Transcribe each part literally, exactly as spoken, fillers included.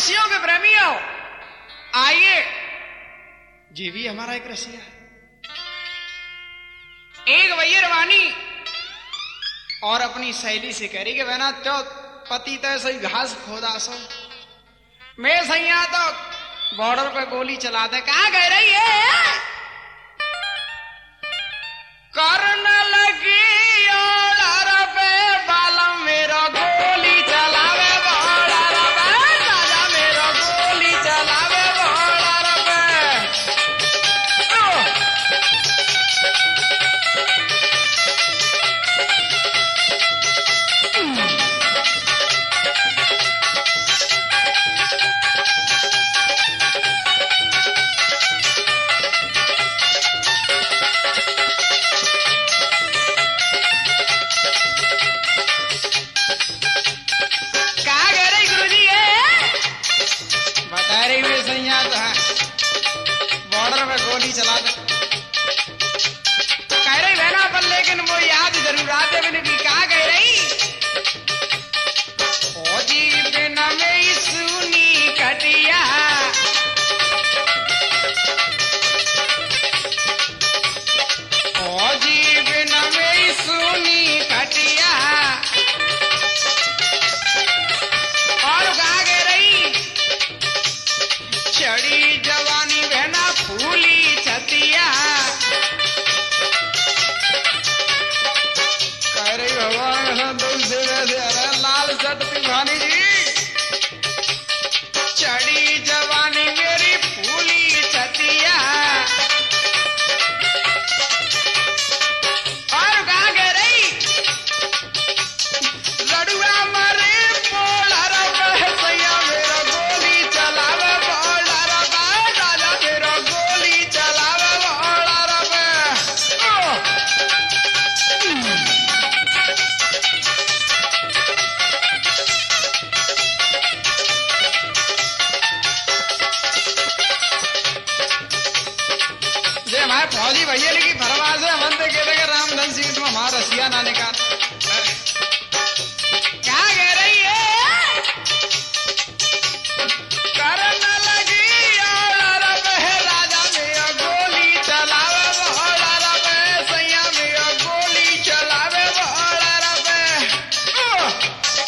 रसियों के प्रेमियों, आइए, ये भी हमारा एक रसिया है। एक भैया रवानी और अपनी सहेली से कह रही कि बहना तो पति तो सही घास खोदा सो, मैं सही यहाँ तो बॉर्डर पे गोली चला दे। कहाँ गए रही है? करने लगी ऑर्डर पे बालम मेरा गोली चलावे बॉर्डर पे, राजा मेरा गोली चलावे बॉर्डर पे। बॉर्डर पे गोली चला दे कह रही बहना पर, लेकिन वो याद जरूर आते मैंने की कहा कह रही फौजी बिना में सुनी कटिया, फौजी बिना में सुनी कटिया। और कहा कह रही चढ़ी जवानी बहना फूली छतिया, कह रही भगवान तुमसे वैसे अरे लाल सट पिघानी जी, चढ़ी जवानी मेरी फूली छतिया। और कहा कह रही लड़ुआ मरे पोलर सैया मेरा गोली चलावे बॉर्डर पे, राजा मेरा गोली चलावे बॉर्डर पे। जे हमारे फौजी भैया की फरमाइश है, हम तो कहते कि रामधन सिंह तुम हमारा रसिया ना निकाल। क्या कह रही है? करने लगी ऑर्डर पे राजा मेरा गोली चलावे बॉर्डर पे, सैया मेरा गोली चलावे बॉर्डर पे।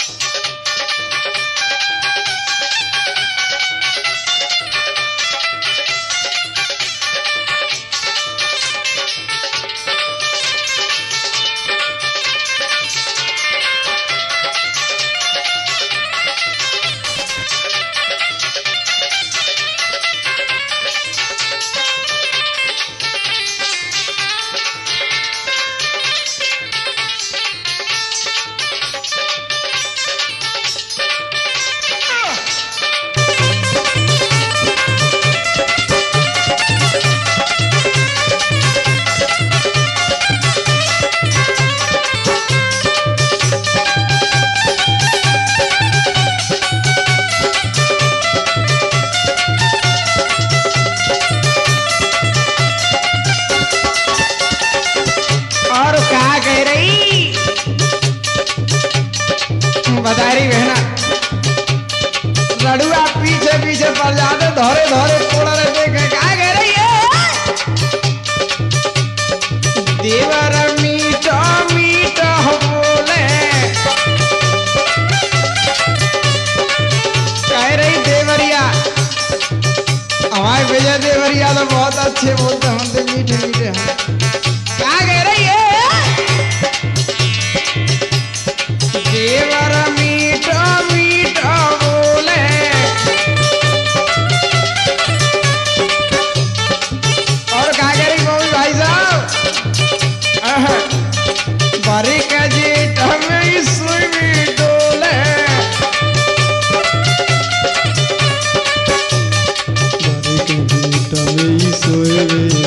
बता रही बहना लड़ुआ पीछे पीछे पड़ जाते धोरे धोरे कोड़ा रहते क्या कह रही है? देवर मीठा मीठा बोले, कह रही देवरिया हमारे विजय देवरिया तो बहुत अच्छे बोलते हैं, हम तो मीठे मीठे हैं। क्या कह रही है? देवर मीठा मीठा बोले, और क्या कह रही बोल भाई साहब? बारी का जेठ में सुई डोले, बारी का जेठ में सोए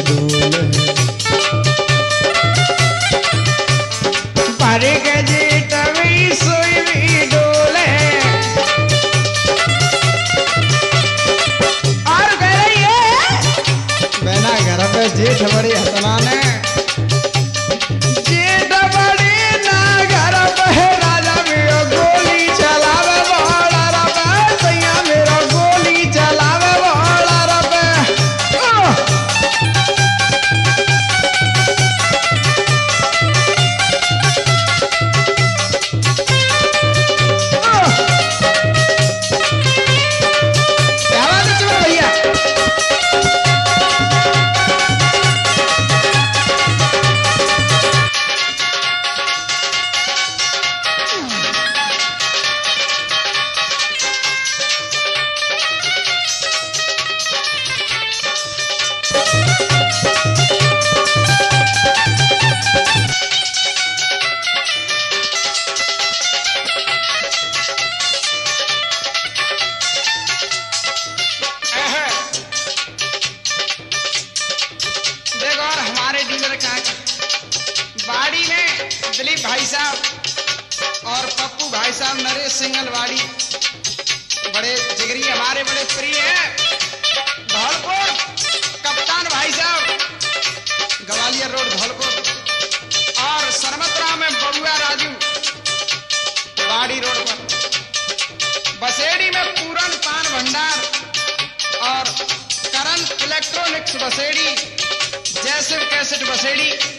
भाई साहब नरेश सिंगलवाड़ी बड़े जिगरी हमारे बड़े प्रिय हैं। धौलपुर कप्तान भाई साहब ग्वालियर रोड धौलपुर और सरमतरा में बबुआ राजू वाड़ी रोड पर, बसेड़ी में पूरन पान भंडार और करण इलेक्ट्रॉनिक्स बसेड़ी, जयसिव कैसेट बसेड़ी,